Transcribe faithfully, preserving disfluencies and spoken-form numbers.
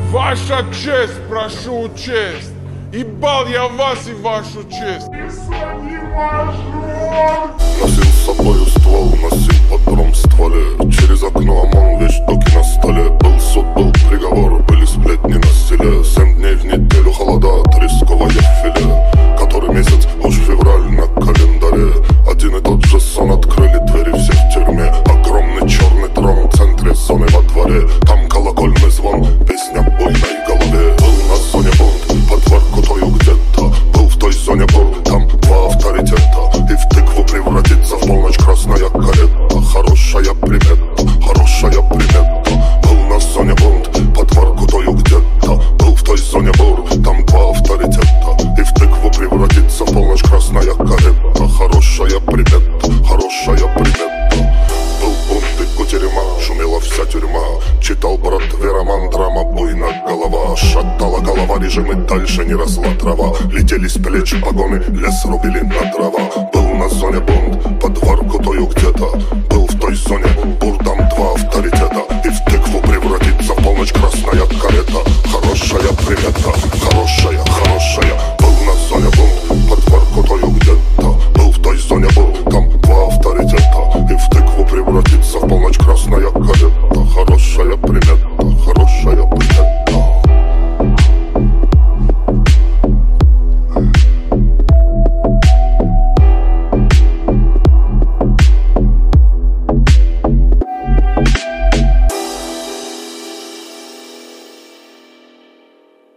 Ваша честь, прошу честь. Ебал я вас и вашу честь. Носил с собою ствол, носил патрон в стволе. Через окно ОМОН, вещдоки на столе. Был суд, был приговор, были сплетни на селе. Семь дней в неделю холода, тресковое филе. Который месяц, уж февраль на календаре. Один и тот же сон, открыли двери, все в тюрьме. Огромный черный трон в центре зоны во дворе. Там колокольный звон, песня в буйной голове. Был на зоне бунт, под Воркутою где-то. Был в той зоне бунт, там два авторитета. И в тыкву превратится в полночь красная карета. Хорошая примета, хорошая примета. Был на зоне бунт, под Воркутою где-то. Был в той зоне бунт, там два авторитета. И в тыкву превратится в полночь красная карета. Хорошая примета, хорошая примета. Был бунт и кутерьма, шумела вся тюрьма. Читал брат роман, драма, буйна голова. Шатала голова, режим и дальше не росла трава. Летели с плеч погоны, лес рубили на дрова. Был на зоне бунт, под Воркутою где-то. Был в той зоне